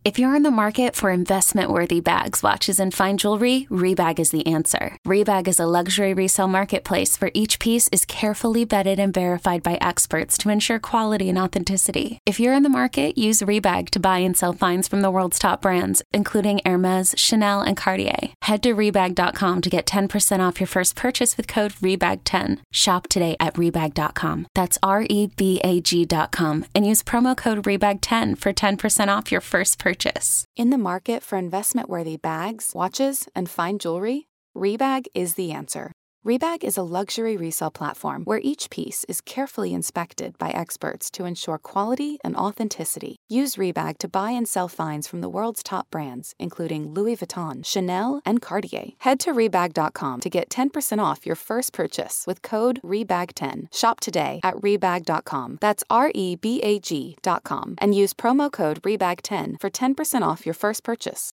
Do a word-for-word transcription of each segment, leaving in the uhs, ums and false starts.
If you're in the market for investment-worthy bags, watches, and fine jewelry, Rebag is the answer. Rebag is a luxury resale marketplace where each piece is carefully vetted and verified by experts to ensure quality and authenticity. If you're in the market, use Rebag to buy and sell finds from the world's top brands, including Hermes, Chanel, and Cartier. Head to Rebag dot com to get ten percent off your first purchase with code Rebag ten. Shop today at Rebag dot com. That's R E B A G dot com and use promo code Rebag ten for ten percent off your first purchase. Purchase. In the market for investment-worthy bags, watches, and fine jewelry, Rebag is the answer. Rebag is a luxury resale platform where each piece is carefully inspected by experts to ensure quality and authenticity. Use Rebag to buy and sell finds from the world's top brands, including Louis Vuitton, Chanel, and Cartier. Head to Rebag dot com to get ten percent off your first purchase with code Rebag ten. Shop today at Rebag dot com. That's R E B A G dot com. And use promo code Rebag ten for ten percent off your first purchase.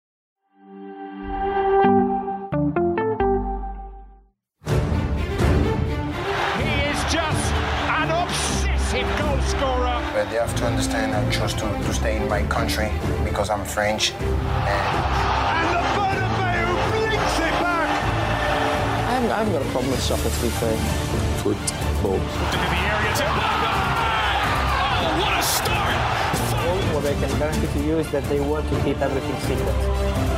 Goal scorer. But they have to understand I chose to, to stay in my country because I'm French. And, and the Bernabeu blinks it back. I haven't, I haven't got a problem with soccer, to be fair. Football. Into the area to oh, what a start! All what I can guarantee to you is that they want to keep everything secret.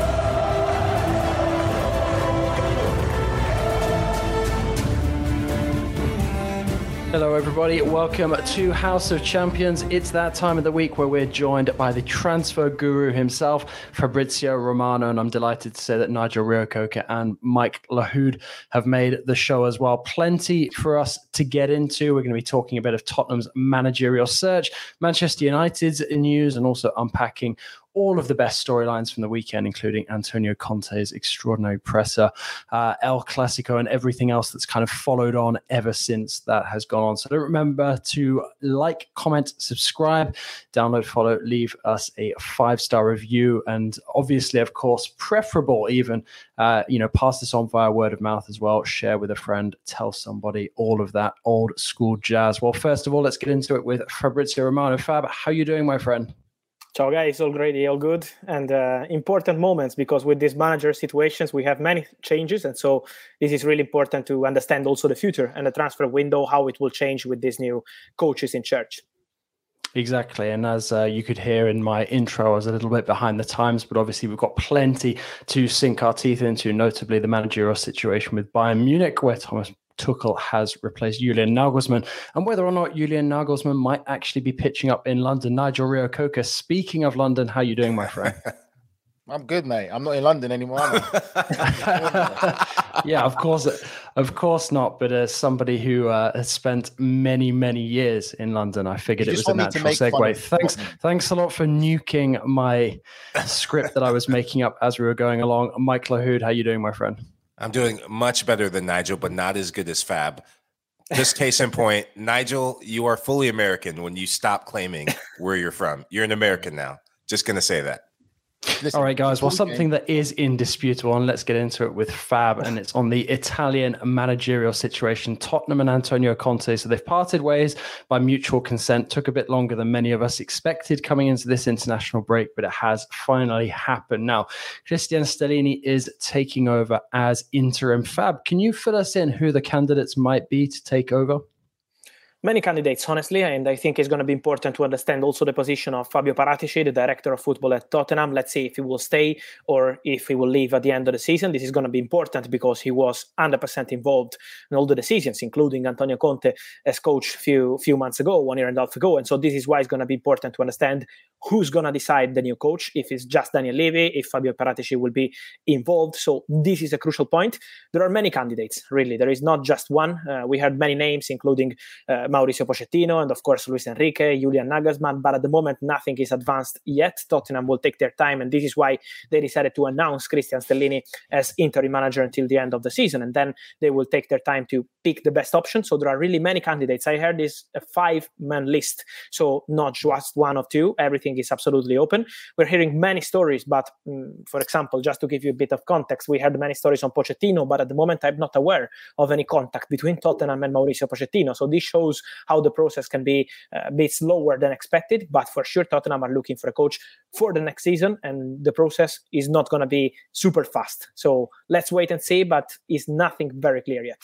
Hello everybody, welcome to House of Champions. It's that time of the week where we're joined by the transfer guru himself, Fabrizio Romano, and I'm delighted to say that Nigel Reo-Coker and Mike Lahoud have made the show as well. Plenty for us to get into. We're going to be talking a bit of Tottenham's managerial search, Manchester United's news, and also unpacking all of the best storylines from the weekend, including Antonio Conte's extraordinary presser, uh, El Clasico, and everything else that's kind of followed on ever since that has gone on. So don't remember to like, comment, subscribe, download, follow, leave us a five-star review, and obviously, of course, preferable even, uh, you know, pass this on via word of mouth as well, share with a friend, tell somebody, all of that old school jazz. Well, first of all, let's get into it with Fabrizio Romano. Fab, how are you doing, my friend? Ciao guys, all great, all good, and uh, important moments because with these manager situations we have many changes, and so this is really important to understand also the future and the transfer window, how it will change with these new coaches in charge. Exactly. And as uh, you could hear in my intro, I was a little bit behind the times, but obviously we've got plenty to sink our teeth into, notably the managerial situation with Bayern Munich, where Thomas Tuchel has replaced Julian Nagelsmann, and whether or not Julian Nagelsmann might actually be pitching up in London. Nigel Reo-Coker, speaking of London, how are you doing, my friend? I'm good, mate. I'm not in London anymore. Yeah, of course, of course not. But as somebody who uh, has spent many, many years in London, I figured it was a natural segue. Thanks, thanks a lot for nuking my script that I was making up as we were going along. Mike Lahoud, how are you doing, my friend? I'm doing much better than Nigel, but not as good as Fab. Just case in point, Nigel, you are fully American when you stop claiming where you're from. You're an American now. Just going to say that. Listen, all right, guys. Well, something that is indisputable, and let's get into it with Fab, and it's on the Italian managerial situation. Tottenham and Antonio Conte, so they've parted ways by mutual consent. Took a bit longer than many of us expected coming into this international break, but it has finally happened. Now, Cristian Stellini is taking over as interim. Fab, can you fill us in who the candidates might be to take over? Many candidates, honestly, and I think it's going to be important to understand also the position of Fabio Paratici, the director of football at Tottenham. Let's see if he will stay or if he will leave at the end of the season. This is going to be important because he was one hundred percent involved in all the decisions, including Antonio Conte as coach a few, few months ago, one year and a half ago. And so this is why it's going to be important to understand who's going to decide the new coach, if it's just Daniel Levy, if Fabio Paratici will be involved. So this is a crucial point. There are many candidates, really. There is not just one. Uh, we heard many names, including uh, Mauricio Pochettino and, of course, Luis Enrique, Julian Nagelsmann. But at the moment, nothing is advanced yet. Tottenham will take their time, and this is why they decided to announce Cristian Stellini as interim manager until the end of the season. And then they will take their time to pick the best option. So there are really many candidates. I heard this a five-man list, so not just one or two. Everything everything is absolutely open. We're hearing many stories, but um, for example, just to give you a bit of context, we heard many stories on Pochettino, but at the moment I'm not aware of any contact between Tottenham and Mauricio Pochettino. So this shows how the process can be a bit slower than expected, but for sure Tottenham are looking for a coach for the next season, and the process is not going to be super fast. So let's wait and see, but it's nothing very clear yet.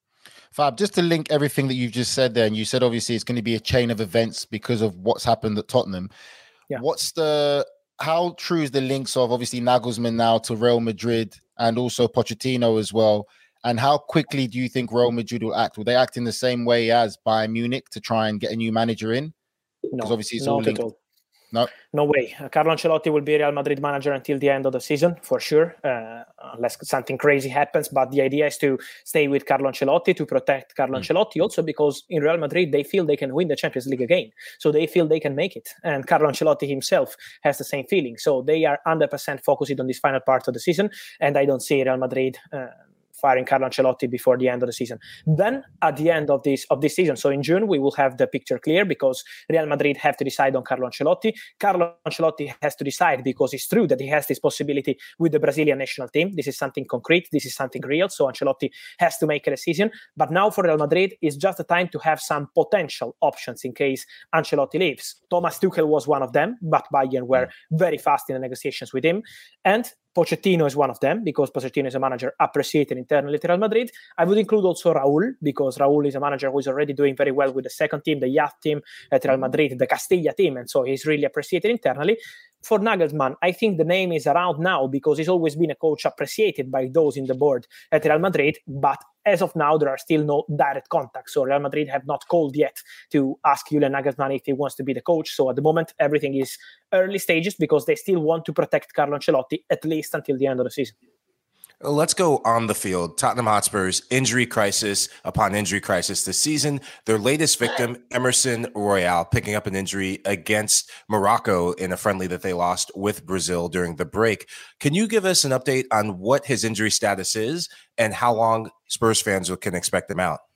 Fab, just to link everything that you've just said there, and you said obviously it's going to be a chain of events because of what's happened at Tottenham. Yeah. What's the, how true is the links of obviously Nagelsmann now to Real Madrid and also Pochettino as well? And how quickly do you think Real Madrid will act? Will they act in the same way as Bayern Munich to try and get a new manager in? No, obviously it's not all linked. At all. No, no way. Uh, Carlo Ancelotti will be Real Madrid manager until the end of the season, for sure, uh, unless something crazy happens. But the idea is to stay with Carlo Ancelotti, to protect Carlo mm. Ancelotti, also because in Real Madrid, they feel they can win the Champions League again. So they feel they can make it. And Carlo Ancelotti himself has the same feeling. So they are one hundred percent focused on this final part of the season. And I don't see Real Madrid Uh, firing Carlo Ancelotti before the end of the season. Then at the end of this of this season, so in June, we will have the picture clear because Real Madrid have to decide on Carlo Ancelotti. Carlo Ancelotti has to decide because it's true that he has this possibility with the Brazilian national team. This is something concrete. This is something real. So Ancelotti has to make a decision. But now for Real Madrid, it's just the time to have some potential options in case Ancelotti leaves. Thomas Tuchel was one of them, but Bayern were very fast in the negotiations with him. And Pochettino is one of them because Pochettino is a manager appreciated internally at Real Madrid. I would include also Raúl because Raúl is a manager who is already doing very well with the second team, the youth team at Real Madrid, the Castilla team, and so he's really appreciated internally. For Nagelsmann, I think the name is around now because he's always been a coach appreciated by those in the board at Real Madrid, but as of now, there are still no direct contacts. So Real Madrid have not called yet to ask Julian Nagelsmann if he wants to be the coach. So at the moment, everything is early stages because they still want to protect Carlo Ancelotti at least until the end of the season. Let's go on the field. Tottenham Hotspur's injury crisis upon injury crisis this season. Their latest victim, Emerson Royal, picking up an injury against Morocco in a friendly that they lost with Brazil during the break. Can you give us an update on what his injury status is and how long Spurs fans can expect him out?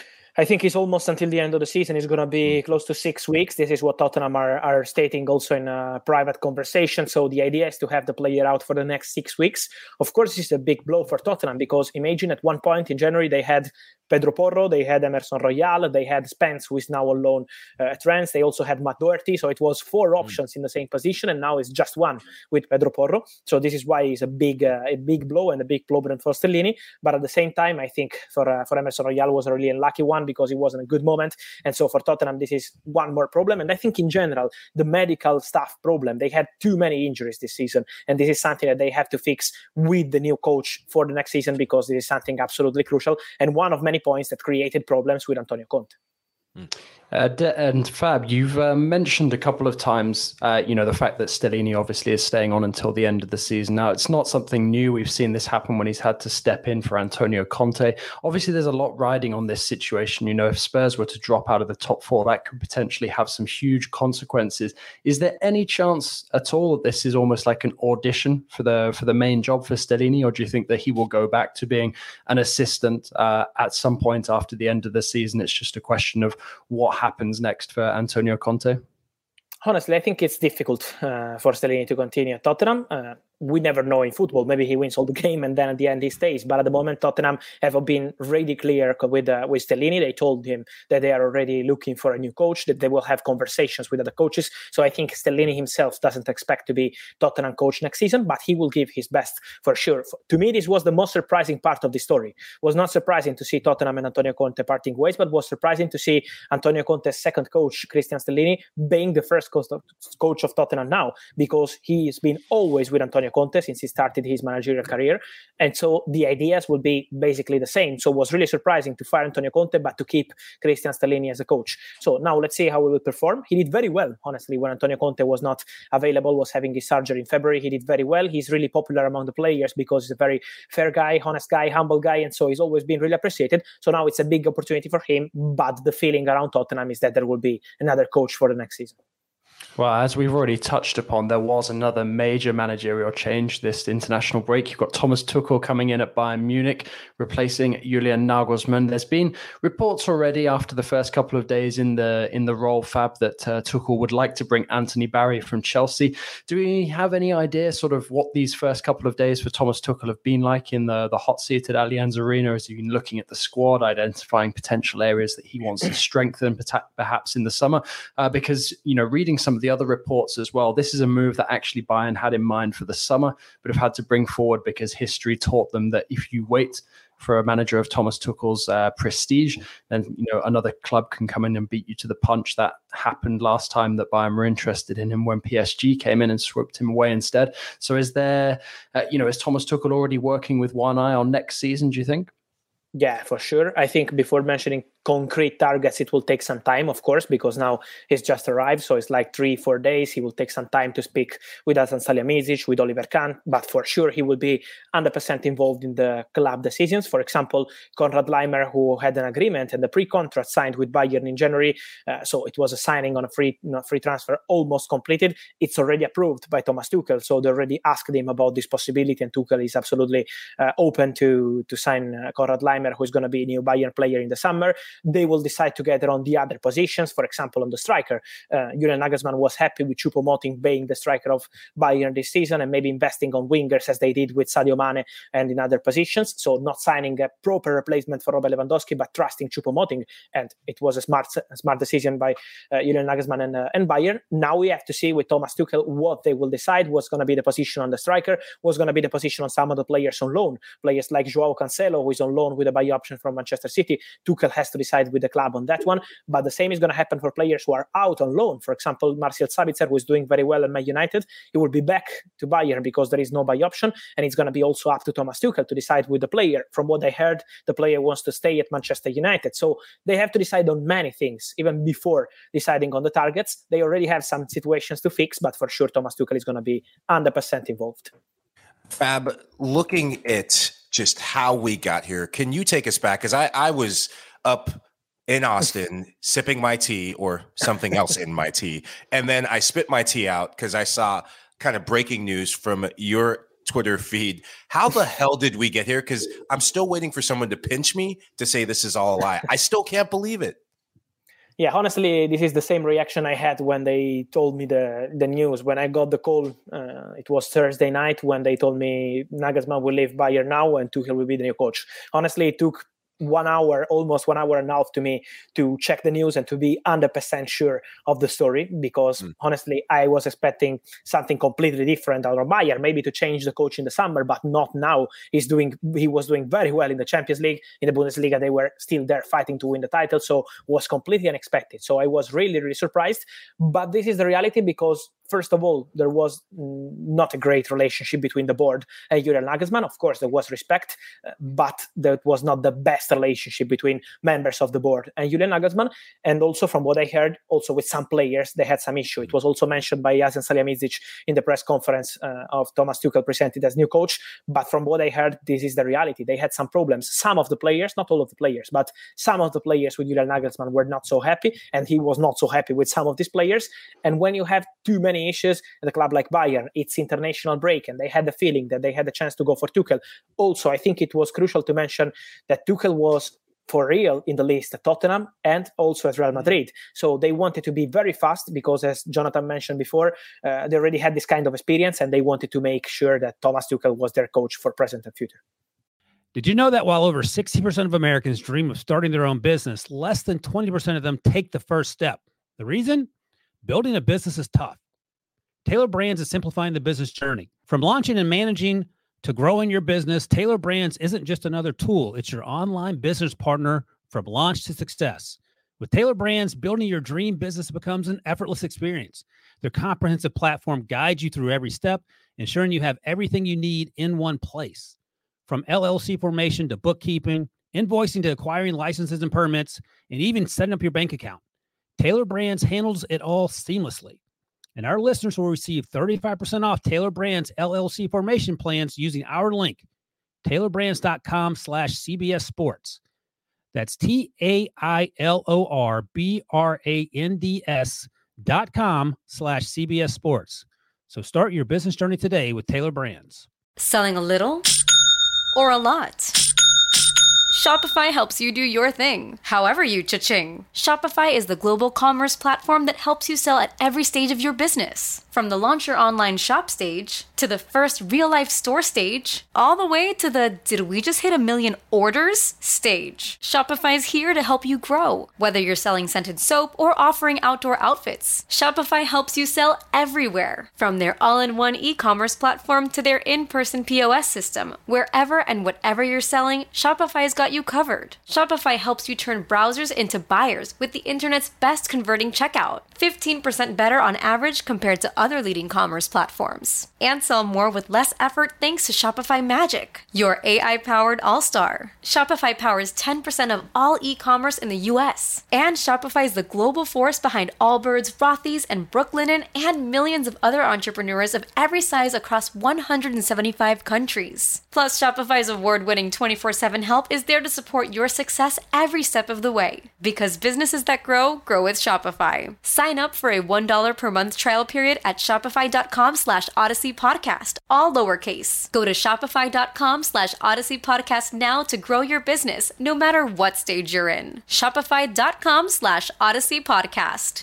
I think it's almost until the end of the season. It's going to be close to six weeks. This is what Tottenham are, are stating also in a private conversation. So the idea is to have the player out for the next six weeks. Of course, this is a big blow for Tottenham because imagine at one point in January, they had Pedro Porro, they had Emerson Royal, they had Spence, who is now on loan uh, at Rennes. They also had Matt Doherty. So it was four options in the same position, and now it's just one with Pedro Porro. So this is why it's a big uh, a big blow and a big problem for Stellini. But at the same time, I think for, uh, for Emerson Royal was a really unlucky one because it wasn't a good moment. And so for Tottenham, this is one more problem. And I think in general, the medical staff problem, they had too many injuries this season. And this is something that they have to fix with the new coach for the next season because this is something absolutely crucial. And one of many points that created problems with Antonio Conte. Mm. Uh, and Fab, you've uh, mentioned a couple of times, uh, you know, the fact that Stellini obviously is staying on until the end of the season. Now, it's not something new. We've seen this happen when he's had to step in for Antonio Conte. Obviously, there's a lot riding on this situation. You know, if Spurs were to drop out of the top four, that could potentially have some huge consequences. Is there any chance at all that this is almost like an audition for the for the main job for Stellini, or do you think that he will go back to being an assistant uh, at some point after the end of the season? It's just a question of what happens next for Antonio Conte? Honestly, I think it's difficult uh, for Stellini to continue at Tottenham. Uh, we never know in football. Maybe he wins all the game and then at the end he stays. But at the moment, Tottenham have been really clear with uh, with Stellini. They told him that they are already looking for a new coach, that they will have conversations with other coaches. So I think Stellini himself doesn't expect to be Tottenham coach next season, but he will give his best for sure. To me, this was the most surprising part of the story. It was not surprising to see Tottenham and Antonio Conte parting ways, but was surprising to see Antonio Conte's second coach, Christian Stellini, being the first coach of Tottenham now, because he has been always with Antonio Conte since he started his managerial career. And so the ideas will be basically the same. So it was really surprising to fire Antonio Conte, but to keep Christian Stellini as a coach. So now let's see how he will perform. He did very well, honestly, when Antonio Conte was not available, was having his surgery in February. He did very well. He's really popular among the players because he's a very fair guy, honest guy, humble guy. And so he's always been really appreciated. So now it's a big opportunity for him. But the feeling around Tottenham is that there will be another coach for the next season. Well, as we've already touched upon, there was another major managerial change this international break. You've got Thomas Tuchel coming in at Bayern Munich, replacing Julian Nagelsmann. There's been reports already after the first couple of days in the in the role, Fab, that uh, Tuchel would like to bring Anthony Barry from Chelsea. Do we have any idea sort of what these first couple of days for Thomas Tuchel have been like in the, the hot seat at Allianz Arena? As you've been looking at the squad, identifying potential areas that he wants to strengthen, perhaps in the summer? Uh, because, you know, reading some of the other reports as well, this is a move that actually Bayern had in mind for the summer, but have had to bring forward because history taught them that if you wait for a manager of Thomas Tuchel's uh, prestige, then, you know, another club can come in and beat you to the punch. That happened last time that Bayern were interested in him when P S G came in and swooped him away instead. So is there, uh, you know, is Thomas Tuchel already working with one eye on next season, do you think? Yeah, for sure. I think before mentioning concrete targets, it will take some time, of course, because now he's just arrived. So it's like three, four days. He will take some time to speak with Hasan Salihamidzic, with Oliver Kahn. But for sure, he will be one hundred percent involved in the club decisions. For example, Konrad Laimer, who had an agreement and the pre-contract signed with Bayern in January. Uh, so it was a signing on a free you know, free transfer almost completed. It's already approved by Thomas Tuchel. So they already asked him about this possibility. And Tuchel is absolutely uh, open to, to sign uh, Konrad Laimer, who is going to be a new Bayern player in the summer. They will decide together on the other positions, for example, on the striker. Uh, Julian Nagelsmann was happy with Choupo-Moting being the striker of Bayern this season and maybe investing on wingers as they did with Sadio Mane and in other positions. So not signing a proper replacement for Robert Lewandowski, but trusting Choupo-Moting. And it was a smart a smart decision by uh, Julian Nagelsmann and, uh, and Bayern. Now we have to see with Thomas Tuchel what they will decide, what's going to be the position on the striker, what's going to be the position on some of the players on loan. Players like Joao Cancelo, who is on loan with a buy option from Manchester City. Tuchel has to decide with the club on that one, but the same is going to happen for players who are out on loan. For example, Marcel Sabitzer, who is doing very well at Man United, he will be back to Bayern because there is no buy option, and it's going to be also up to Thomas Tuchel to decide with the player. From what I heard, the player wants to stay at Manchester United, so they have to decide on many things even before deciding on the targets. They already have some situations to fix, but for sure Thomas Tuchel is going to be one hundred percent involved. Fab, looking at just how we got here, can you take us back? Because I, I was up in Austin sipping my tea or something else in my tea. And then I spit my tea out because I saw kind of breaking news from your Twitter feed. How the hell did we get here? Because I'm still waiting for someone to pinch me to say this is all a lie. I still can't believe it. Yeah, honestly, this is the same reaction I had when they told me the, the news. When I got the call, uh, it was Thursday night when they told me Nagelsmann will leave Bayern now and Tuchel will be the new coach. Honestly, it took one hour, almost one hour and a half to me to check the news and to be one hundred percent sure of the story, because mm. honestly, I was expecting something completely different out of Bayern, maybe to change the coach in the summer, but not now. He's doing, he was doing very well in the Champions League. In the Bundesliga, they were still there fighting to win the title, so was completely unexpected. So I was really, really surprised. But this is the reality because, first of all, there was not a great relationship between the board and Julian Nagelsmann. Of course, there was respect, but that was not the best relationship between members of the board and Julian Nagelsmann. And also, from what I heard, also with some players, they had some issue. It was also mentioned by Hasan Salihamidzic in the press conference uh, of Thomas Tuchel presented as new coach. But from what I heard, this is the reality. They had some problems. Some of the players, not all of the players, but some of the players with Julian Nagelsmann were not so happy, and he was not so happy with some of these players. And when you have too many issues at a club like Bayern, it's international break, and they had the feeling that they had the chance to go for Tuchel. Also, I think it was crucial to mention that Tuchel was for real in the list at Tottenham and also at Real Madrid. So they wanted to be very fast because, as Jonathan mentioned before, uh, they already had this kind of experience, and they wanted to make sure that Thomas Tuchel was their coach for present and future. Did you know that while over sixty percent of Americans dream of starting their own business, less than twenty percent of them take the first step? The reason? Building a business is tough. Taylor Brands is simplifying the business journey. From launching and managing to growing your business, Taylor Brands isn't just another tool. It's your online business partner from launch to success. With Taylor Brands, building your dream business becomes an effortless experience. Their comprehensive platform guides you through every step, ensuring you have everything you need in one place. From L L C formation to bookkeeping, invoicing to acquiring licenses and permits, and even setting up your bank account, Taylor Brands handles it all seamlessly. And our listeners will receive thirty-five percent off Taylor Brands L L C formation plans using our link, taylorbrands.com slash CBS Sports. That's T A I L O R B R A N D S dot com slash CBS Sports. So start your business journey today with Tailor Brands. Selling a little or a lot? Shopify helps you do your thing, however you cha-ching. Shopify is the global commerce platform that helps you sell at every stage of your business. From the launch your online shop stage, to the first real-life store stage, all the way to the did we just hit a million orders stage. Shopify's here to help you grow. Whether you're selling scented soap or offering outdoor outfits, Shopify helps you sell everywhere. From their all-in-one e-commerce platform to their in-person P O S system, wherever and whatever you're selling, Shopify's got you covered. Shopify helps you turn browsers into buyers with the internet's best converting checkout. fifteen percent better on average compared to other leading commerce platforms. And sell more with less effort thanks to Shopify Magic, your A I-powered all-star. Shopify powers ten percent of all e-commerce in the U S. And Shopify is the global force behind Allbirds, Rothy's, and Brooklinen, and millions of other entrepreneurs of every size across one hundred seventy-five countries. Plus, Shopify's award-winning twenty-four seven help is there to support your success every step of the way. Because businesses that grow, grow with Shopify. Sign up for a one dollar per month trial period at shopify.com slash Odyssey Podcast, all lowercase. Go to shopify.com slash Odyssey Podcast now to grow your business, no matter what stage you're in. Shopify.com slash Odyssey Podcast.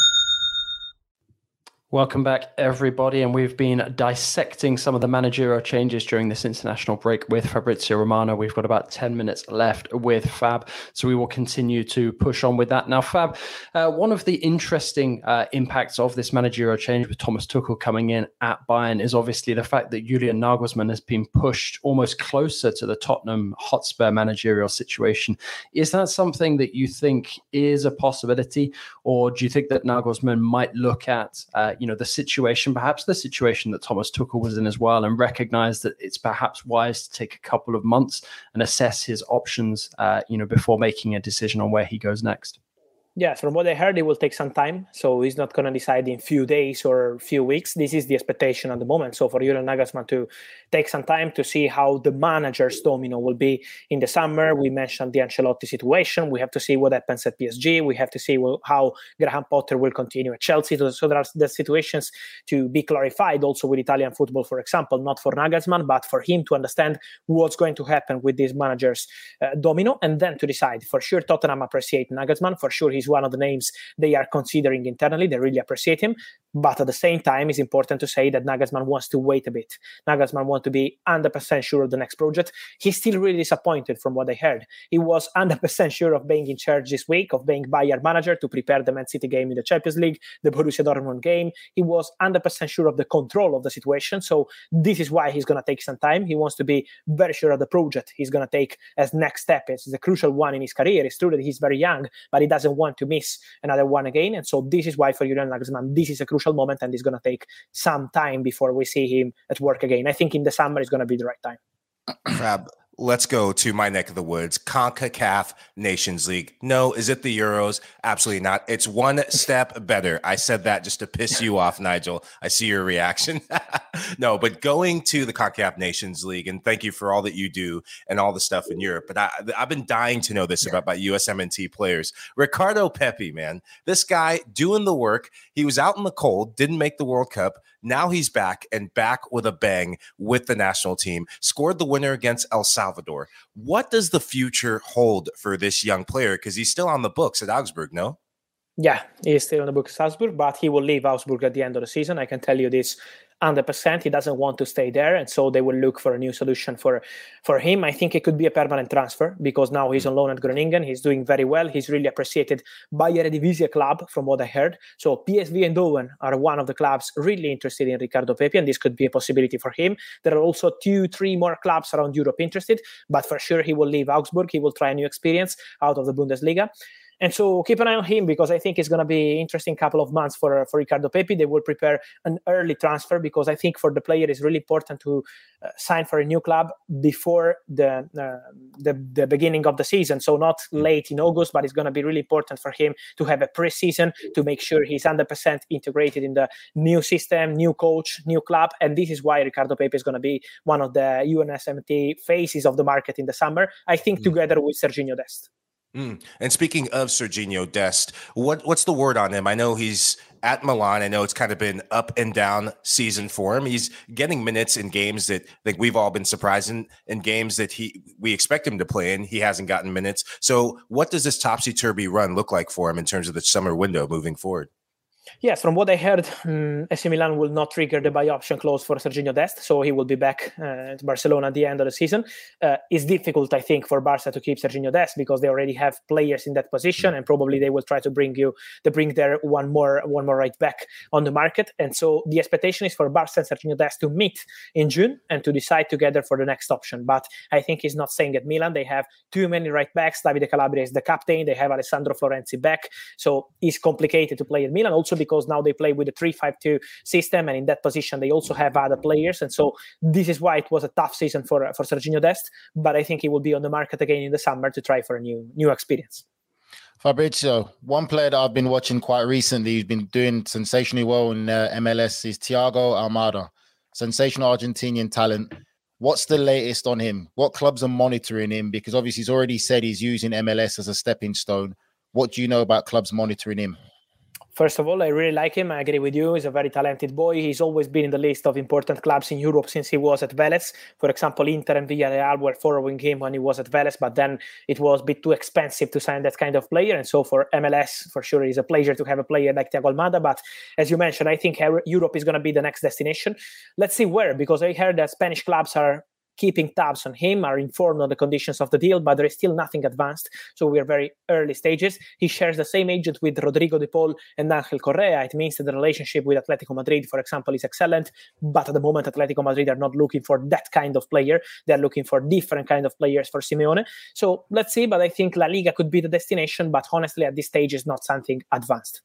Welcome back, everybody. And we've been dissecting some of the managerial changes during this international break with Fabrizio Romano. We've got about ten minutes left with Fab, so we will continue to push on with that. Now, Fab, uh, one of the interesting uh, impacts of this managerial change with Thomas Tuchel coming in at Bayern is obviously the fact that Julian Nagelsmann has been pushed almost closer to the Tottenham Hotspur managerial situation. Is that something that you think is a possibility, or do you think that Nagelsmann might look at uh, you know, the situation, perhaps the situation that Thomas Tuchel was in as well, and recognize that it's perhaps wise to take a couple of months and assess his options, uh, you know, before making a decision on where he goes next? Yeah, from what I heard, it will take some time. So he's not going to decide in few days or few weeks. This is the expectation at the moment. So for Julian Nagelsmann to take some time to see how the manager's domino will be in the summer. We mentioned the Ancelotti situation. We have to see what happens at P S G. We have to see how Graham Potter will continue at Chelsea. So there are the situations to be clarified also with Italian football, for example, not for Nagelsmann, but for him to understand what's going to happen with this manager's uh, domino, and then to decide. For sure, Tottenham appreciate Nagelsmann. For sure, he's one of the names they are considering internally. They really appreciate him. But at the same time, it's important to say that Nagelsmann wants to wait a bit. Nagelsmann wants to be one hundred percent sure of the next project. He's still really disappointed from what I heard. He was one hundred percent sure of being in charge this week, of being Bayern manager to prepare the Man City game in the Champions League, the Borussia Dortmund game. He was one hundred percent sure of the control of the situation. So this is why he's going to take some time. He wants to be very sure of the project he's going to take as next step. It's a crucial one in his career. It's true that he's very young, but he doesn't want to miss another one again. And so this is why for Julian Nagelsmann, this is a crucial moment, and it's going to take some time before we see him at work again. I think in the summer is going to be the right time. Fab, let's go to my neck of the woods, CONCACAF Nations League. No, is it the Euros? Absolutely not. It's one step better. I said that just to piss you off, Nigel. I see your reaction. No, but going to the CONCACAF Nations League, and thank you for all that you do and all the stuff in Europe. But I, I've been dying to know this yeah. about, about U S M N T players. Ricardo Pepi, man, this guy doing the work. He was out in the cold, didn't make the World Cup. Now he's back and back with a bang with the national team. Scored the winner against El Salvador. What does the future hold for this young player? Because he's still on the books at Augsburg, no? Yeah, he's still on the books at Augsburg, but he will leave Augsburg at the end of the season. I can tell you this one hundred percent. He doesn't want to stay there, and so they will look for a new solution for, for him. I think it could be a permanent transfer because now he's on loan at Groningen. He's doing very well. He's really appreciated by Eredivisie club, from what I heard. So P S V Eindhoven are one of the clubs really interested in Ricardo Pepi, and this could be a possibility for him. There are also two, three more clubs around Europe interested, but for sure he will leave Augsburg. He will try a new experience out of the Bundesliga. And so keep an eye on him because I think it's going to be an interesting couple of months for, for Ricardo Pepi. They will prepare an early transfer because I think for the player it's really important to uh, sign for a new club before the, uh, the the beginning of the season. So not late in August, but it's going to be really important for him to have a pre-season to make sure he's one hundred percent integrated in the new system, new coach, new club. And this is why Ricardo Pepi is going to be one of the U N S M T faces of the market in the summer, I think, mm-hmm. together with Serginho Dest. Mm. And speaking of Serginho Dest, what what's the word on him? I know he's at Milan. I know it's kind of been up and down season for him. He's getting minutes in games that I think we've all been surprised in, in games that he we expect him to play in. He hasn't gotten minutes. So what does this topsy-turvy run look like for him in terms of the summer window moving forward? Yes, from what I heard, um, A C Milan will not trigger the buy option clause for Sergiño Dest, so he will be back uh, to Barcelona at the end of the season. Uh, it's difficult, I think, for Barca to keep Sergiño Dest because they already have players in that position, and probably they will try to bring you to bring their one more one more right back on the market. And so the expectation is for Barca and Sergiño Dest to meet in June and to decide together for the next option. But I think he's not saying at Milan they have too many right backs. Davide Calabria is the captain. They have Alessandro Florenzi back, so it's complicated to play at Milan. Also because now they play with a three five two system, and in that position they also have other players, and so this is why it was a tough season for for Sergiño Dest, but I think he will be on the market again in the summer to try for a new new experience. Fabrizio, one player that I've been watching quite recently, who's been doing sensationally well in uh, M L S, is Thiago Almada, sensational Argentinian talent. What's the latest on him? What clubs are monitoring him? Because obviously he's already said he's using M L S as a stepping stone. What do you know about clubs monitoring him? First of all, I really like him. I agree with you. He's a very talented boy. He's always been in the list of important clubs in Europe since he was at Vélez. For example, Inter and Villarreal were following him when he was at Vélez, but then it was a bit too expensive to sign that kind of player. And so for M L S, for sure, it's a pleasure to have a player like Thiago Almada. But as you mentioned, I think Europe is going to be the next destination. Let's see where, because I heard that Spanish clubs are keeping tabs on him, are informed on the conditions of the deal, but there is still nothing advanced. So we are very early stages. He shares the same agent with Rodrigo de Paul and Angel Correa. It means that the relationship with Atletico Madrid, for example, is excellent. But at the moment, Atletico Madrid are not looking for that kind of player. They're looking for different kind of players for Simeone. So let's see. But I think La Liga could be the destination. But honestly, at this stage, is not something advanced.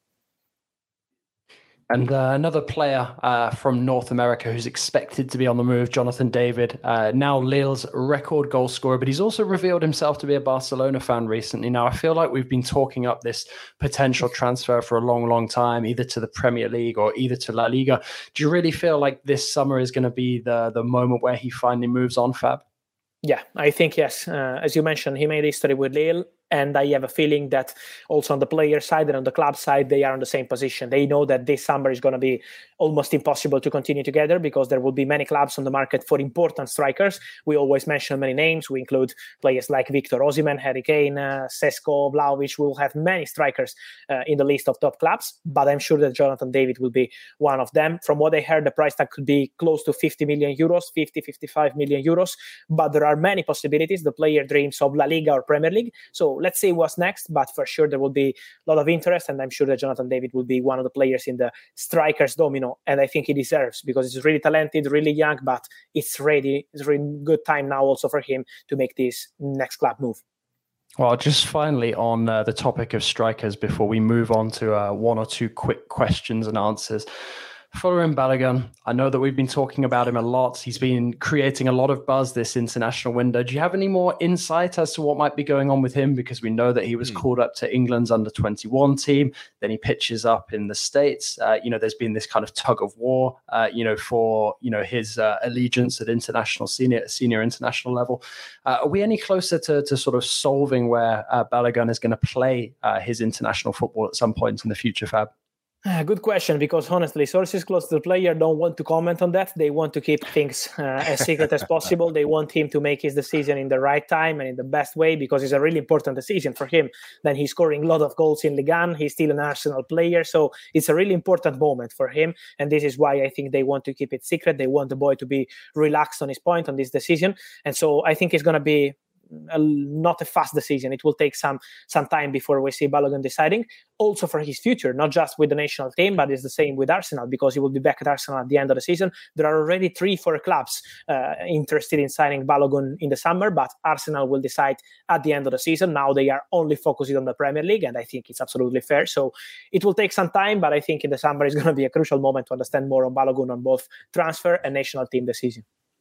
And uh, another player uh, from North America who's expected to be on the move, Jonathan David, uh, now Lille's record goal scorer, but he's also revealed himself to be a Barcelona fan recently. Now, I feel like we've been talking up this potential transfer for a long, long time, either to the Premier League or either to La Liga. Do you really feel like this summer is going to be the, the moment where he finally moves on, Fab? Yeah, I think yes. Uh, as you mentioned, he made history with Lille. And I have a feeling that also on the player side and on the club side, they are in the same position. They know that this summer is going to be almost impossible to continue together because there will be many clubs on the market for important strikers. We always mention many names. We include players like Victor Osimhen, Harry Kane, uh, Sesko, Vlahovic. We will have many strikers uh, in the list of top clubs, but I'm sure that Jonathan David will be one of them. From what I heard, the price tag could be close to fifty million euros, fifty, fifty-five million euros, but there are many possibilities. The player dreams of La Liga or Premier League. So let's see what's next, but for sure there will be a lot of interest, and I'm sure that Jonathan David will be one of the players in the strikers domino, and I think he deserves, because he's really talented, really young, but it's ready. It's a really good time now also for him to make this next club move. Well, just finally on uh, the topic of strikers, before we move on to uh, one or two quick questions and answers. Folarin Balogun, I know that we've been talking about him a lot. He's been creating a lot of buzz this international window. Do you have any more insight as to what might be going on with him? Because we know that he was mm. called up to England's under twenty-one team. Then he pitches up in the States. Uh, you know, there's been this kind of tug of war, uh, you know, for, you know, his uh, allegiance at international, senior, senior international level. Uh, are we any closer to, to sort of solving where uh, Balogun is going to play uh, his international football at some point in the future, Fab? Uh, good question, because honestly, sources close to the player don't want to comment on that. They want to keep things uh, as secret as possible. They want him to make his decision in the right time and in the best way, because it's a really important decision for him. Then he's scoring a lot of goals in Ligue one. He's still an Arsenal player, so it's a really important moment for him. And this is why I think they want to keep it secret. They want the boy to be relaxed on his point on this decision. And so I think it's going to be A, not a fast decision. It will take some some time before we see Balogun deciding. Also for his future, not just with the national team, but it's the same with Arsenal, because he will be back at Arsenal at the end of the season. There are already three, four clubs uh, interested in signing Balogun in the summer, but Arsenal will decide at the end of the season. Now they are only focusing on the Premier League, and I think it's absolutely fair. So it will take some time, but I think in the summer is going to be a crucial moment to understand more on Balogun on both transfer and national team decision.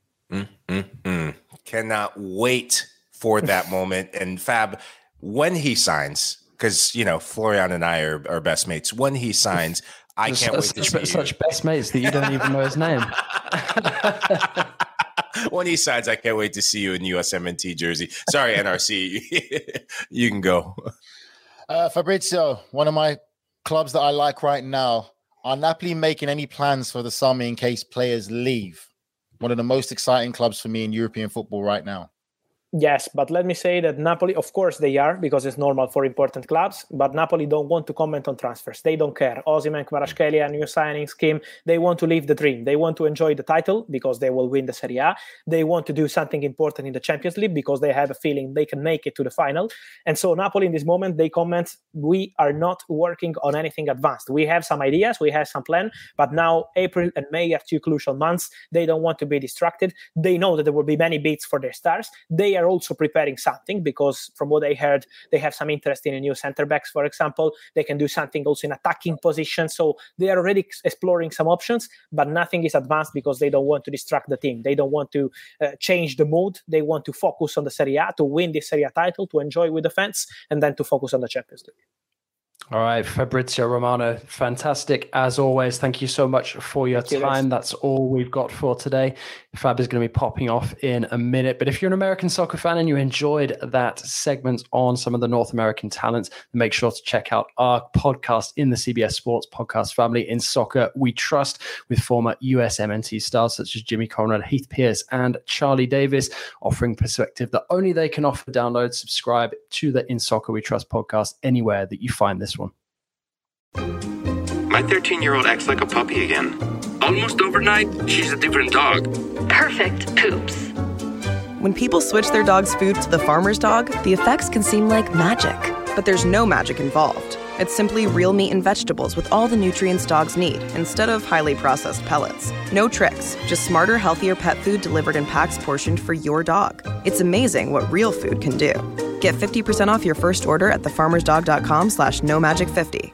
Mm-hmm. Cannot wait for that moment. And Fab, when he signs, because, you know, Florian and I are, are best mates, when he signs, I can't wait to see you. Such best mates that you don't even know his name. When he signs, I can't wait to see you in U S M N T jersey. Sorry, N R C. You can go. Uh, Fabrizio, one of my clubs that I like right now Are Napoli making any plans for the summer in case players leave? One of the most exciting clubs for me in European football right now. Yes, but let me say that Napoli, of course they are, because it's normal for important clubs, but Napoli don't want to comment on transfers. They don't care. Osimhen, Kvaratskhelia, new signing scheme, they want to live the dream. They want to enjoy the title because they will win the Serie A. They want to do something important in the Champions League because they have a feeling they can make it to the final. And so Napoli in this moment, they comment, we are not working on anything advanced. We have some ideas, we have some plan, but now April and May are two crucial months. They don't want to be distracted. They know that there will be many bids for their stars. They are also preparing something because from what I heard, they have some interest in a new center backs, for example. They can do something also in attacking position. So they are already exploring some options, but nothing is advanced because they don't want to distract the team. They don't want to uh, change the mood. They want to focus on the Serie A, to win the Serie A title, to enjoy with the fans, and then to focus on the Champions League. All right, Fabrizio Romano, fantastic as always. Thank you so much for your Thank time. You, That's all we've got for today. Fab is going to be popping off in a minute. But if you're an American soccer fan and you enjoyed that segment on some of the North American talents, make sure to check out our podcast in the C B S Sports podcast family, In Soccer We Trust, with former U S M N T stars such as Jimmy Conrad, Heath Pierce, and Charlie Davis, offering perspective that only they can offer. Download, subscribe to the In Soccer We Trust podcast anywhere that you find this one. My thirteen-year-old acts like a puppy again. Almost overnight, she's a different dog. Perfect poops. When people switch their dog's food to the farmer's dog, the effects can seem like magic. But there's no magic involved. It's simply real meat and vegetables with all the nutrients dogs need, instead of highly processed pellets. No tricks, just smarter, healthier pet food delivered in packs portioned for your dog. It's amazing what real food can do. Get fifty percent off your first order at thefarmersdog.com slash no magic 50.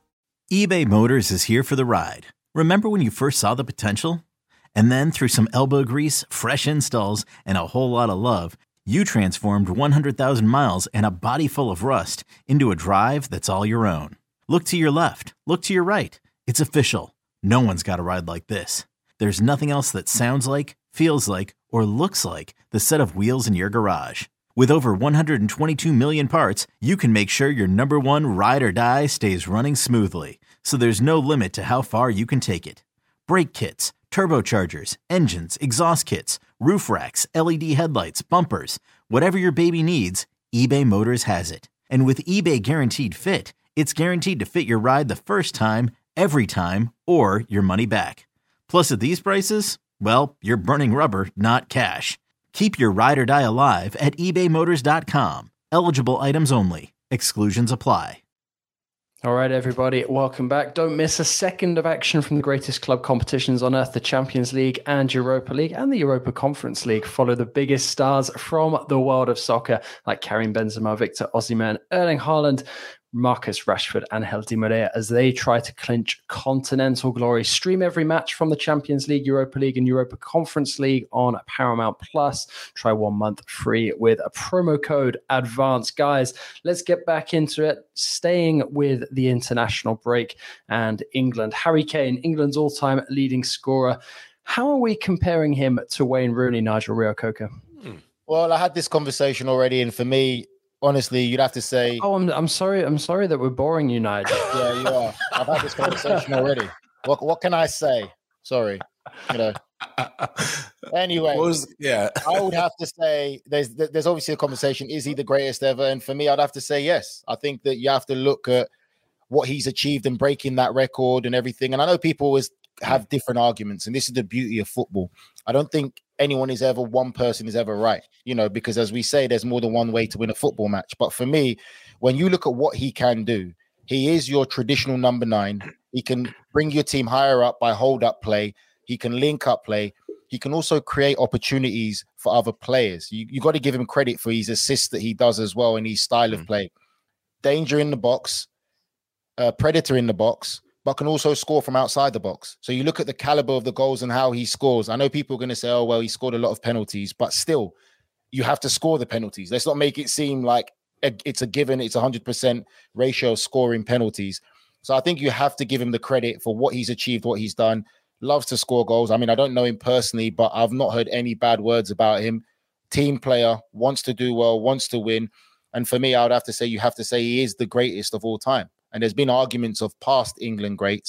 eBay Motors is here for the ride. Remember when you first saw the potential? And then through some elbow grease, fresh installs, and a whole lot of love, you transformed one hundred thousand miles and a body full of rust into a drive that's all your own. Look to your left. Look to your right. It's official. No one's got a ride like this. There's nothing else that sounds like, feels like, or looks like the set of wheels in your garage. With over one hundred twenty-two million parts, you can make sure your number one ride or die stays running smoothly. So there's no limit to how far you can take it. Brake kits, turbochargers, engines, exhaust kits, roof racks, L E D headlights, bumpers, whatever your baby needs, eBay Motors has it. And with eBay Guaranteed Fit, it's guaranteed to fit your ride the first time, every time, or your money back. Plus at these prices, well, you're burning rubber, not cash. Keep your ride or die alive at ebay motors dot com. Eligible items only. Exclusions apply. All right, everybody, welcome back. Don't miss a second of action from the greatest club competitions on earth, the Champions League and Europa League and the Europa Conference League. Follow the biggest stars from the world of soccer like Karim Benzema, Victor Osimhen, Erling Haaland, Marcus Rashford, and Angel Di Maria as they try to clinch continental glory. Stream every match from the Champions League, Europa League, and Europa Conference League on Paramount Plus. Try one month free with a promo code ADVANCE. Guys, let's get back into it. Staying with the international break and England. Harry Kane, England's all-time leading scorer. How are we comparing him to Wayne Rooney, Nigel Reo-Coker? Well, I had this conversation already, and for me, honestly, you'd have to say... Oh, I'm I'm sorry. I'm sorry that we're boring you, Nigel. Yeah, you are. I've had this conversation already. What what can I say? Sorry. You know. Anyway, was, yeah. I would have to say there's there's obviously a conversation. Is he the greatest ever? And for me, I'd have to say yes. I think that you have to look at what he's achieved and breaking that record and everything. And I know people always have different arguments, and this is the beauty of football. I don't think anyone is ever, one person is ever right, you know, because as we say, there's more than one way to win a football match. But for me, when you look at what he can do, he is your traditional number nine. He can bring your team higher up by hold up play. He can link up play. He can also create opportunities for other players. You you got to give him credit for his assists that he does as well in his style of play. Danger in the box, uh, predator in the box, but can also score from outside the box. So you look at the caliber of the goals and how he scores. I know people are going to say, oh, well, he scored a lot of penalties, but still, you have to score the penalties. Let's not make it seem like it's a given, it's a one hundred percent ratio of scoring penalties. So I think you have to give him the credit for what he's achieved, what he's done. Loves to score goals. I mean, I don't know him personally, but I've not heard any bad words about him. Team player, wants to do well, wants to win. And for me, I would have to say, you have to say he is the greatest of all time. And there's been arguments of past England greats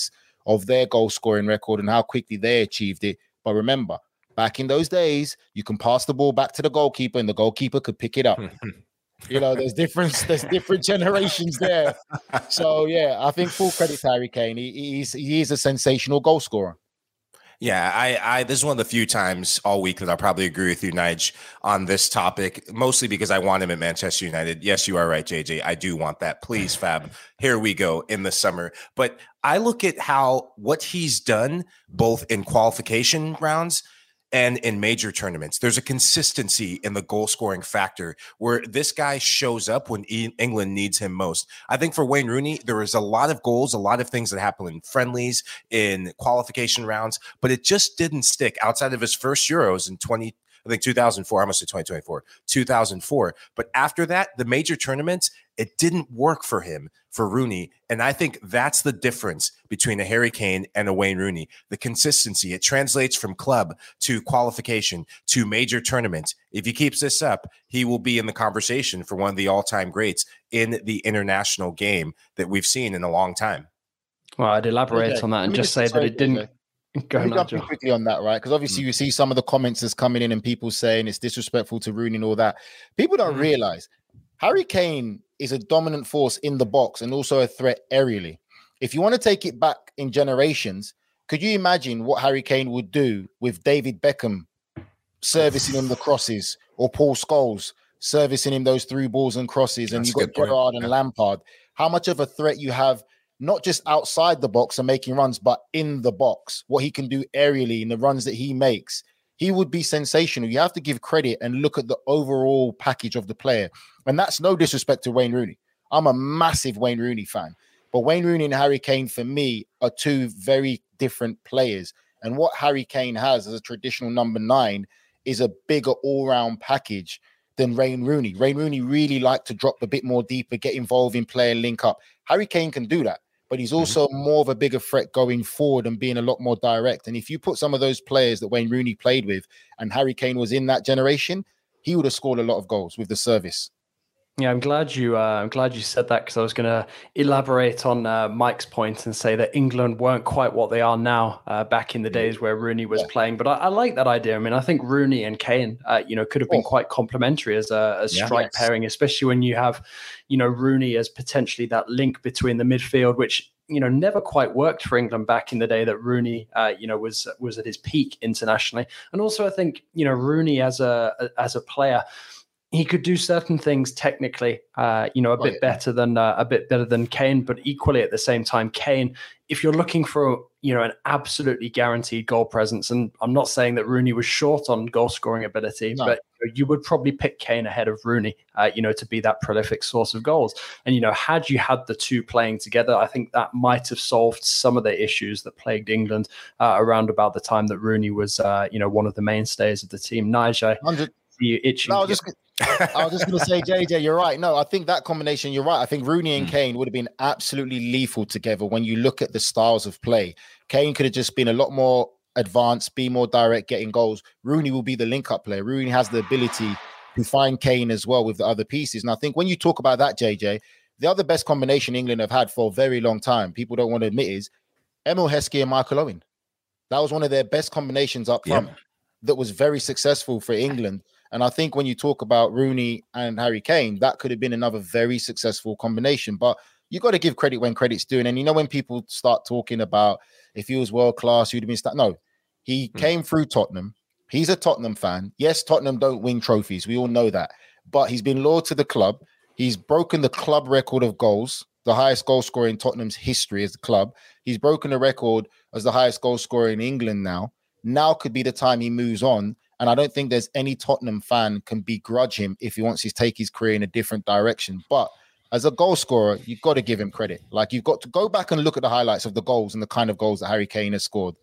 of their goal scoring record and how quickly they achieved it. But remember, back in those days, you can pass the ball back to the goalkeeper and the goalkeeper could pick it up. You know, there's different, there's different generations there. So, yeah, I think full credit to Harry Kane. He, he's, he is a sensational goal scorer. Yeah, I, I, this is one of the few times all week that I'll probably agree with you, Nige, on this topic, mostly because I want him at Manchester United. Yes, you are right, J J. I do want that. Please, Fab, here we go in the summer. But I look at how what he's done both in qualification rounds and in major tournaments. There's a consistency in the goal scoring factor where this guy shows up when e- England needs him most. I think for Wayne Rooney, there was a lot of goals, a lot of things that happen in friendlies, in qualification rounds, but it just didn't stick outside of his first Euros in twenty. I think two thousand four, I almost said twenty twenty-four, two thousand four. But after that, the major tournaments, it didn't work for him, for Rooney. And I think that's the difference between a Harry Kane and a Wayne Rooney. The consistency, it translates from club to qualification to major tournaments. If he keeps this up, he will be in the conversation for one of the all-time greats in the international game that we've seen in a long time. Well, I'd elaborate okay. on that and just say that it didn't... Okay. Go Let me jump quickly on that, right? Because obviously mm. you see some of the comments that's coming in and people saying it's disrespectful to Rooney and all that. People don't mm. realize Harry Kane is a dominant force in the box and also a threat aerially. If you want to take it back in generations, could you imagine what Harry Kane would do with David Beckham servicing him the crosses, or Paul Scholes servicing him those through balls and crosses, and you've got Gerrard and yeah. Lampard? How much of a threat you have, not just outside the box and making runs, but in the box, what he can do aerially in the runs that he makes. He would be sensational. You have to give credit and look at the overall package of the player. And that's no disrespect to Wayne Rooney. I'm a massive Wayne Rooney fan. But Wayne Rooney and Harry Kane, for me, are two very different players. And what Harry Kane has as a traditional number nine is a bigger all-round package than Wayne Rooney. Wayne Rooney really liked to drop a bit more deeper, get involved in play and link up. Harry Kane can do that. But he's also mm-hmm. more of a bigger threat going forward and being a lot more direct. And if you put some of those players that Wayne Rooney played with and Harry Kane was in that generation, he would have scored a lot of goals with the service. Yeah, I'm glad you. Uh, I'm glad you said that, because I was going to elaborate on uh, Mike's point and say that England weren't quite what they are now uh, back in the days where Rooney was yeah. playing. But I, I like that idea. I mean, I think Rooney and Kane, uh, you know, could have been oh. quite complementary as a, a strike yeah, yes. pairing, especially when you have, you know, Rooney as potentially that link between the midfield, which, you know, never quite worked for England back in the day that Rooney, uh, you know, was was at his peak internationally. And also, I think, you know, Rooney as a as a player, he could do certain things technically, uh, you know, a bit better than uh, a bit better than Kane, but equally at the same time, Kane, if you're looking for, you know, an absolutely guaranteed goal presence, and I'm not saying that Rooney was short on goal scoring ability, no. but you know, you would probably pick Kane ahead of Rooney, uh, you know, to be that prolific source of goals. And, you know, had you had the two playing together, I think that might have solved some of the issues that plagued England uh, around about the time that Rooney was, uh, you know, one of the mainstays of the team. Nigel, you itching? No, just. I was just going to say, J J, you're right. No, I think that combination, you're right. I think Rooney and Kane would have been absolutely lethal together when you look at the styles of play. Kane could have just been a lot more advanced, be more direct, getting goals. Rooney will be the link-up player. Rooney has the ability to find Kane as well with the other pieces. And I think when you talk about that, J J, the other best combination England have had for a very long time, people don't want to admit, is Emile Heskey and Michael Owen. That was one of their best combinations up front yeah. that was very successful for England. And I think when you talk about Rooney and Harry Kane, that could have been another very successful combination. But you got to give credit when credit's due. And you know, when people start talking about if he was world class, he would have been st- no. He mm. came through Tottenham. He's a Tottenham fan. Yes, Tottenham don't win trophies. We all know that. But he's been loyal to the club. He's broken the club record of goals, the highest goal scorer in Tottenham's history as the club. He's broken the record as the highest goal scorer in England now. Now could be the time he moves on. And I don't think there's any Tottenham fan can begrudge him if he wants to take his career in a different direction. But as a goal scorer, you've got to give him credit. Like, you've got to go back and look at the highlights of the goals and the kind of goals that Harry Kane has scored.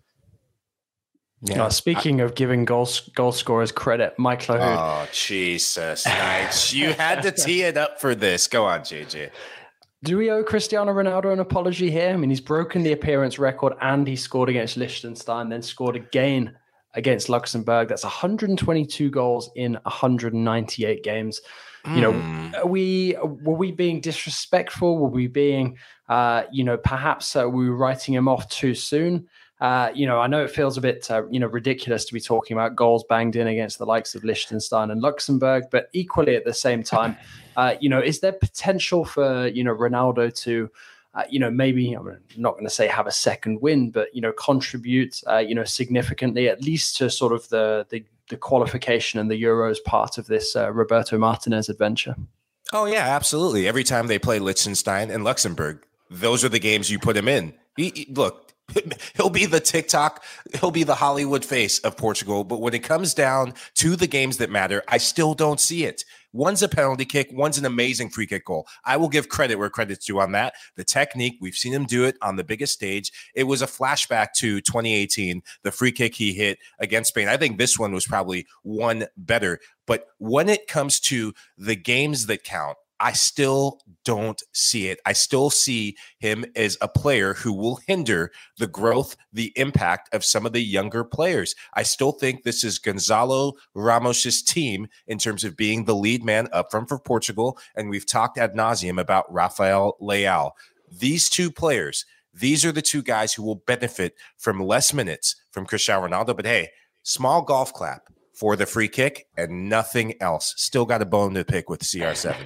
Yeah. Uh, speaking I, of giving goal, goal scorers credit, Mike Lahoud. Oh, Jesus. Nice. You had to tee it up for this. Go on, J J. Do we owe Cristiano Ronaldo an apology here? I mean, he's broken the appearance record and he scored against Liechtenstein, then scored again against Luxembourg. That's one hundred twenty-two goals in one hundred ninety-eight games. Mm. You know, are we were we being disrespectful? Were we being, uh, you know, perhaps uh, we were writing him off too soon? Uh, you know, I know it feels a bit, uh, you know, ridiculous to be talking about goals banged in against the likes of Liechtenstein and Luxembourg, but equally at the same time, uh, you know, is there potential for, you know, Ronaldo to, uh, you know, maybe, I'm not going to say have a second win, but, you know, contribute, uh, you know, significantly, at least to sort of the, the, the qualification and the Euros part of this uh, Roberto Martinez adventure? Oh, yeah, absolutely. Every time they play Liechtenstein and Luxembourg, those are the games you put him in. He, he, look, he'll be the TikTok, he'll be the Hollywood face of Portugal. But when it comes down to the games that matter, I still don't see it. One's a penalty kick. One's an amazing free kick goal. I will give credit where credit's due on that. The technique, we've seen him do it on the biggest stage. It was a flashback to twenty eighteen, the free kick he hit against Spain. I think this one was probably one better. But when it comes to the games that count, I still don't see it. I still see him as a player who will hinder the growth, the impact of some of the younger players. I still think this is Gonzalo Ramos's team in terms of being the lead man up front for Portugal. And we've talked ad nauseum about Rafael Leao. These two players, these are the two guys who will benefit from less minutes from Cristiano Ronaldo. But hey, small golf clap for the free kick and nothing else. Still got a bone to pick with C R seven.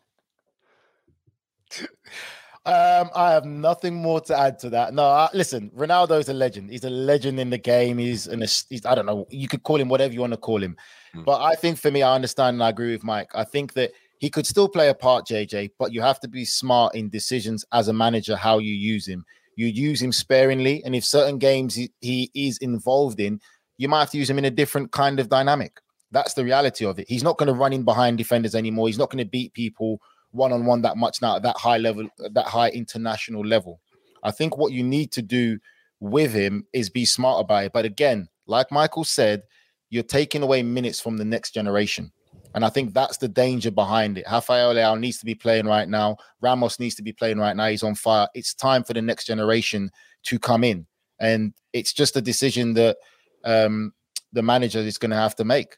Um, I have nothing more to add to that. No, I, listen, Ronaldo is a legend. He's a legend in the game. He's an, he's, I don't know, you could call him whatever you want to call him. Mm. But I think for me, I understand and I agree with Mike. I think that he could still play a part, J J, but you have to be smart in decisions as a manager, how you use him. You use him sparingly. And if certain games he, he is involved in, you might have to use him in a different kind of dynamic. That's the reality of it. He's not going to run in behind defenders anymore. He's not going to beat people one-on-one that much now at that high level, that high international level. I think what you need to do with him is be smart about it. But again, like Michael said, you're taking away minutes from the next generation. And I think that's the danger behind it. Rafael Leao needs to be playing right now. Ramos needs to be playing right now. He's on fire. It's time for the next generation to come in. And it's just a decision that um, the manager is going to have to make.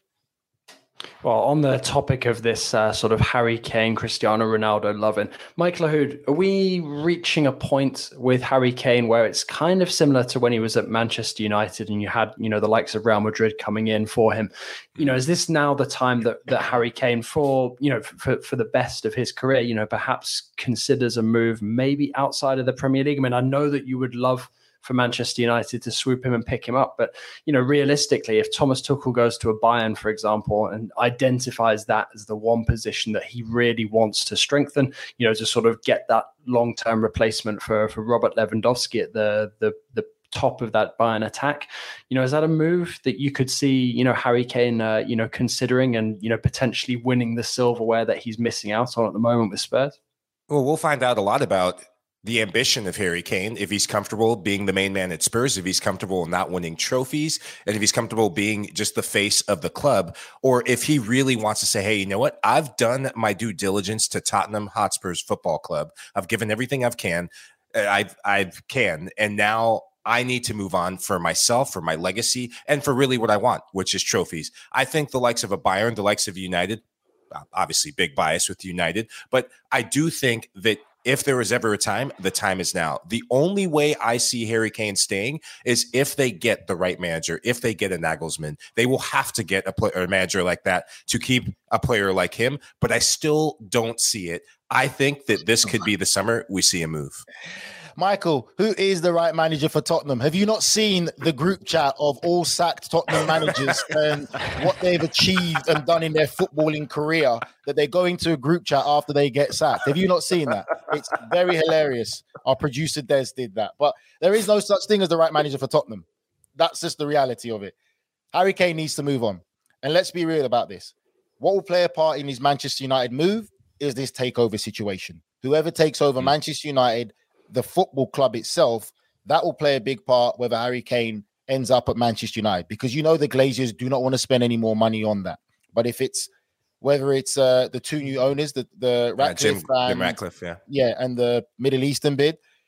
Well, on the topic of this uh, sort of Harry Kane, Cristiano Ronaldo loving, Mike Lahoud, are we reaching a point with Harry Kane where it's kind of similar to when he was at Manchester United and you had, you know, the likes of Real Madrid coming in for him? You know, is this now the time that, that Harry Kane, for, you know, for, for the best of his career, you know, perhaps considers a move maybe outside of the Premier League? I mean, I know that you would love for Manchester United to swoop him and pick him up. But, you know, realistically, if Thomas Tuchel goes to a Bayern, for example, and identifies that as the one position that he really wants to strengthen, you know, to sort of get that long-term replacement for, for Robert Lewandowski at the, the, the top of that Bayern attack, you know, is that a move that you could see, you know, Harry Kane, uh, you know, considering and, you know, potentially winning the silverware that he's missing out on at the moment with Spurs? Well, we'll find out a lot about the ambition of Harry Kane, if he's comfortable being the main man at Spurs, if he's comfortable not winning trophies, and if he's comfortable being just the face of the club, or if he really wants to say, hey, you know what? I've done my due diligence to Tottenham Hotspurs Football Club. I've given everything I've can. I've, I've can. And now I need to move on for myself, for my legacy, and for really what I want, which is trophies. I think the likes of a Bayern, the likes of United, obviously big bias with United, but I do think that if there was ever a time, the time is now. The only way I see Harry Kane staying is if they get the right manager, if they get a Nagelsmann. They will have to get a, player, a manager like that to keep a player like him, but I still don't see it. I think that this could be the summer we see a move. Michael, who is the right manager for Tottenham? Have you not seen the group chat of all sacked Tottenham managers and what they've achieved and done in their footballing career, that they go into a group chat after they get sacked? Have you not seen that? It's very hilarious. Our producer Des did that. But there is no such thing as the right manager for Tottenham. That's just the reality of it. Harry Kane needs to move on. And let's be real about this. What will play a part in his Manchester United move is this takeover situation. Whoever takes over mm-hmm. Manchester United, the football club itself, that will play a big part whether Harry Kane ends up at Manchester United, because you know the Glazers do not want to spend any more money on that. But if it's whether it's uh, the two new owners, the the Ratcliffe, yeah, Jim, and, Jim Ratcliffe, yeah, yeah, and the Middle Eastern bid,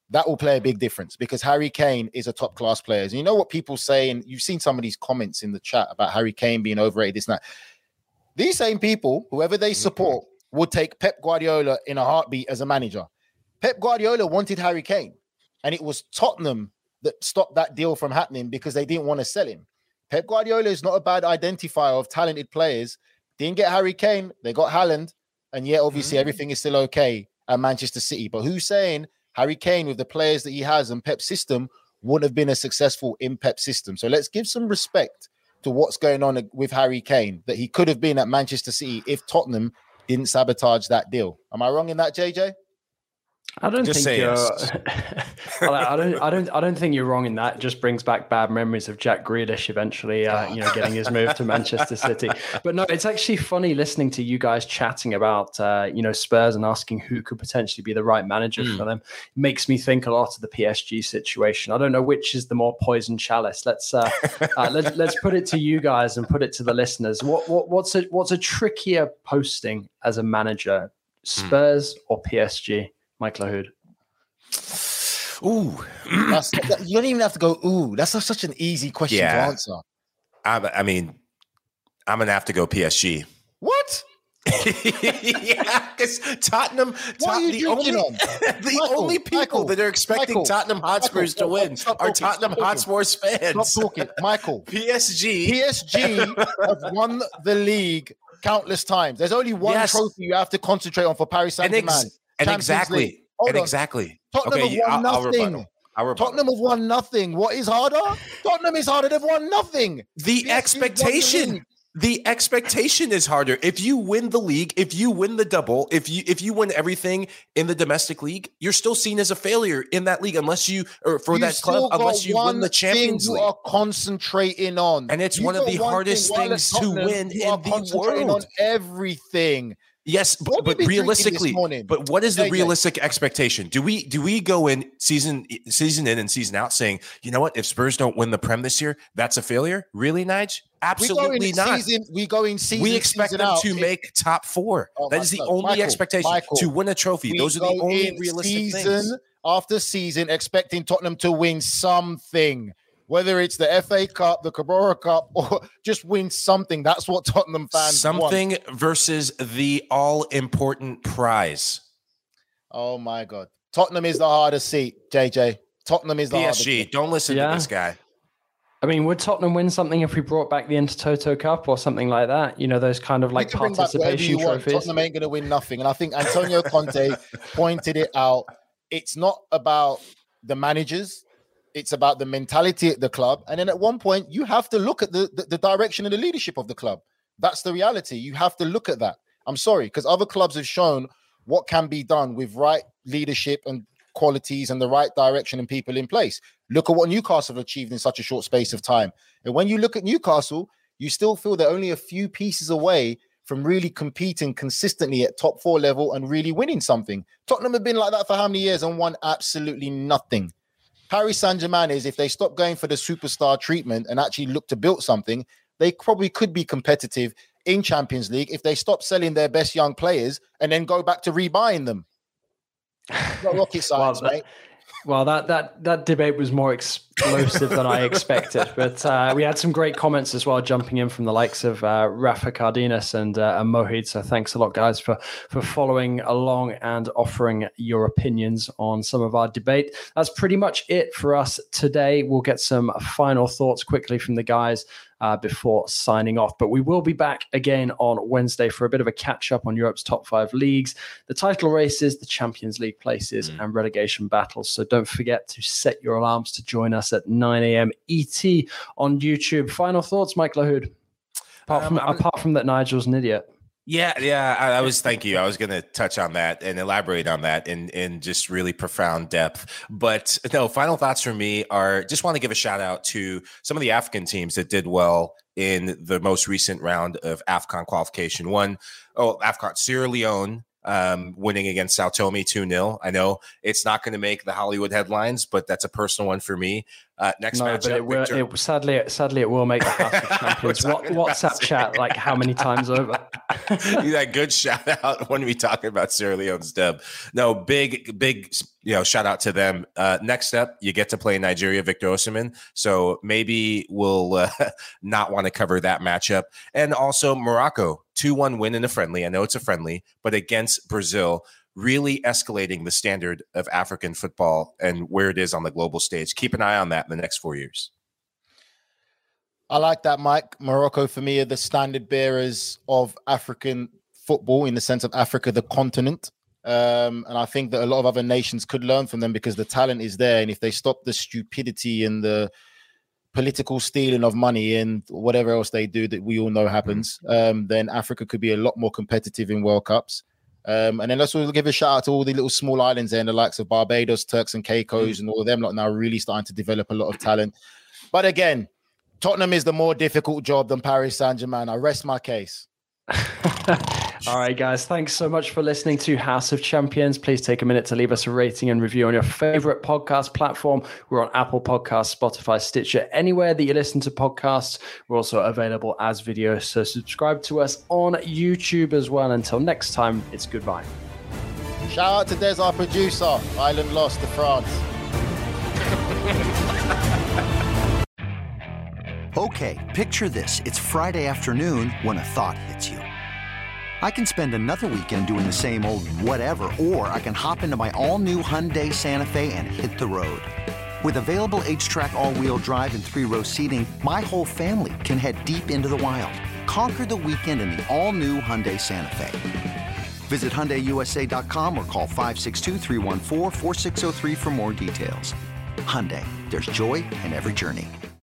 that will play a big difference because Harry Kane is a top class player. And you know what people say, and you've seen some of these comments in the chat about Harry Kane being overrated, this and that. These same people, whoever they support, would take Pep Guardiola in a heartbeat as a manager. Pep Guardiola wanted Harry Kane, and it was Tottenham that stopped that deal from happening because they didn't want to sell him. Pep Guardiola is not a bad identifier of talented players. Didn't get Harry Kane, they got Haaland, and yet obviously mm-hmm. everything is still okay at Manchester City. But who's saying Harry Kane, with the players that he has and Pep's system, wouldn't have been as successful in Pep's system? So let's give some respect to what's going on with Harry Kane, that he could have been at Manchester City if Tottenham didn't sabotage that deal. Am I wrong in that, J J? I don't Just think you're. yes. I don't. I don't. I don't think you're wrong in that. It just brings back bad memories of Jack Grealish eventually, uh, you know, getting his move to Manchester City. But no, it's actually funny listening to you guys chatting about, uh, you know, Spurs and asking who could potentially be the right manager mm. for them. It makes me think a lot of the P S G situation. I don't know which is the more poison chalice. Let's uh, uh, let's let's put it to you guys and put it to the listeners. What what what's a what's a trickier posting as a manager, Spurs mm. or P S G? Mike Lahoud. Ooh, that's, that, you don't even have to go. Ooh, that's a, such an easy question yeah. to answer. I, I mean, I'm gonna have to go P S G. What? yeah, because Tottenham. What Tot- are you the only, on? the Michael, only people Michael, that are expecting Michael, Tottenham Hotspurs Michael, to win stop are talking, Tottenham Hotspurs fans. Stop talking, Michael. P S G. P S G have won the league countless times. There's only one yes. trophy you have to concentrate on for Paris Saint-Germain. And, ex- and exactly. And on. exactly. Tottenham okay, have won I'll, nothing. I'll I'll Tottenham have won nothing. What is harder? Tottenham is harder. They've won nothing. The P S G expectation. The expectation is harder. If you win the league, if you win the double, if you if you win everything in the domestic league, you're still seen as a failure in that league unless you or for you that club unless you win the Champions thing League. You are concentrating on, and it's you one of the one hardest thing, things to win you in the world. On everything. Yes, but, but realistically, but what is the J J realistic expectation? Do we do we go in season season in and season out saying, you know what, if Spurs don't win the Prem this year, that's a failure? Really, Nige? Absolutely we not. Season, we go in season. We expect season them out. to make top four. Oh, that is the God. only Michael, expectation Michael, to win a trophy. Those are the only realistic season things. After season, expecting Tottenham to win something. Whether it's the F A Cup, the Carabao Cup, or just win something. That's what Tottenham fans something want. Versus the all-important prize. Oh, my God. Tottenham is the hardest seat, J J. Tottenham is the P S G. hardest seat. Don't listen yeah. to this guy. I mean, would Tottenham win something if we brought back the Intertoto Cup or something like that? You know, those kind of like participation trophies. Tottenham ain't going to win nothing. And I think Antonio Conte pointed it out. It's not about the managers. It's about the mentality at the club. And then at one point, you have to look at the, the, the direction and the leadership of the club. That's the reality. You have to look at that. I'm sorry, because other clubs have shown what can be done with right leadership and qualities and the right direction and people in place. Look at what Newcastle have achieved in such a short space of time. And when you look at Newcastle, you still feel they're only a few pieces away from really competing consistently at top four level and really winning something. Tottenham have been like that for how many years and won absolutely nothing. Paris Saint-Germain is, if they stop going for the superstar treatment and actually look to build something, they probably could be competitive in Champions League if they stop selling their best young players and then go back to rebuying them. Not rocket science, well, that, mate. Well, that that that debate was more explosive than I expected, but uh, we had some great comments as well, jumping in from the likes of uh, Rafa Cardenas and, uh, and Mohid. So thanks a lot, guys, for for following along and offering your opinions on some of our debate. That's pretty much it for us today. We'll get some final thoughts quickly from the guys Uh, before signing off. But we will be back again on Wednesday for a bit of a catch-up on Europe's top five leagues, the title races, the Champions League places, mm. and relegation battles. So don't forget to set your alarms to join us at nine a.m. E T on YouTube. Final thoughts, Mike Lahoud? Apart from, um, apart from that Nigel's an idiot. Yeah, yeah. I, I was, thank you. I was going to touch on that and elaborate on that in, in just really profound depth. But no, final thoughts for me are just want to give a shout out to some of the African teams that did well in the most recent round of AFCON qualification. One, oh, AFCON, Sierra Leone um, winning against Sao Tome two nil. I know it's not going to make the Hollywood headlines, but that's a personal one for me. Uh, next no, matchup, but it will, Victor- it, sadly, sadly, it will make the House of Champions. What, WhatsApp chat, like how many times over? That good shout out when we talk about Sierra Leone's dub. No, big, big, you know, shout out to them. Uh, next up, you get to play Nigeria, Victor Osimhen. So maybe we'll uh, not want to cover that matchup. And also Morocco, two one win in a friendly. I know it's a friendly, but against Brazil, really escalating the standard of African football and where it is on the global stage. Keep an eye on that in the next four years. I like that, Mike. Morocco, for me, are the standard bearers of African football in the sense of Africa, the continent. Um, and I think that a lot of other nations could learn from them because the talent is there. And if they stop the stupidity and the political stealing of money and whatever else they do that we all know happens, um, then Africa could be a lot more competitive in World Cups. Um, and then let's also give a shout out to all the little small islands there, and the likes of Barbados, Turks and Caicos, mm. and all of them lot now really starting to develop a lot of talent. But again, Tottenham is the more difficult job than Paris Saint-Germain. I rest my case. All right, guys. Thanks so much for listening to House of Champions. Please take a minute to leave us a rating and review on your favorite podcast platform. We're on Apple Podcasts, Spotify, Stitcher, anywhere that you listen to podcasts. We're also available as videos, so subscribe to us on YouTube as well. Until next time, it's goodbye. Shout out to Des, our producer. Island lost to France. Okay, picture this. It's Friday afternoon when a thought hits you. I can spend another weekend doing the same old whatever, or I can hop into my all-new Hyundai Santa Fe and hit the road. With available H-Track all-wheel drive and three-row seating, my whole family can head deep into the wild. Conquer the weekend in the all-new Hyundai Santa Fe. Visit Hyundai U S A dot com or call five six two, three one four, four six zero three for more details. Hyundai, there's joy in every journey.